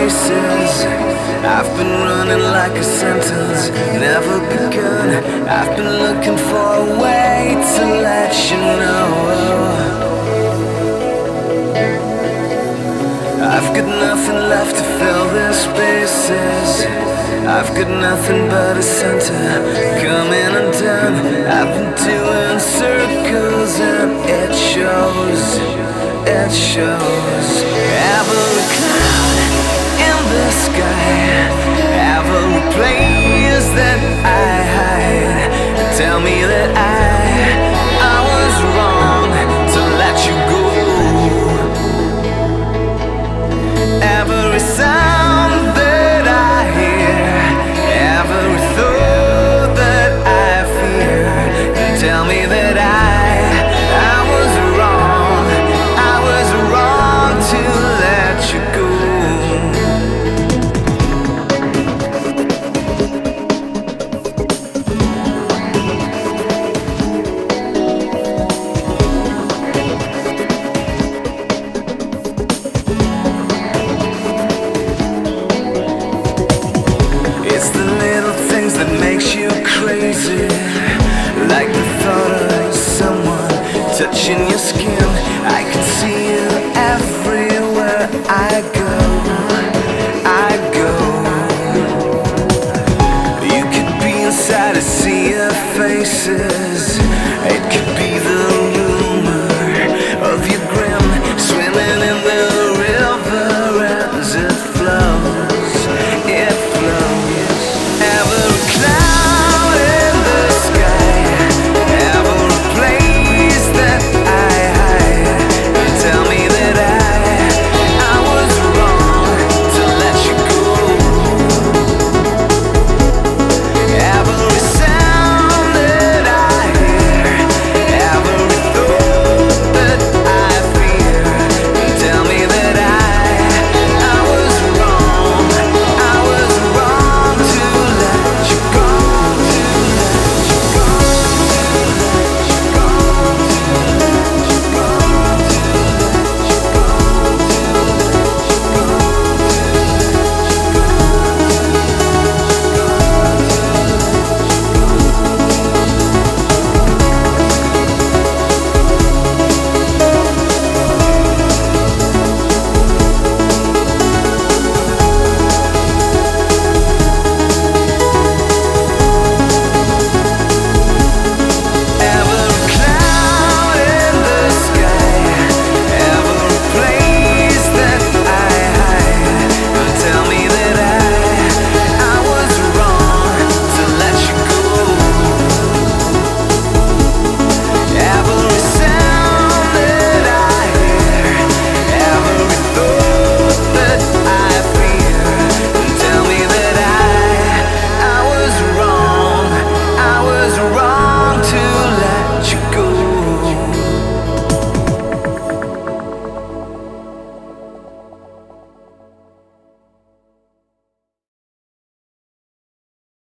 spaces. I've been running like a sentence, never begun. I've been looking for a way to let you know. I've got nothing left to fill the spaces. I've got nothing but a center, coming undone. I've been doing circles and it shows, it shows. Every cloud in the sky, every place that I hide, tell me that I was wrong to let you go. Every sound that I hear, every thought that I fear, tell me that I was wrong to let you go. It's the little things that makes you crazy, like the thought of someone touching your skin. I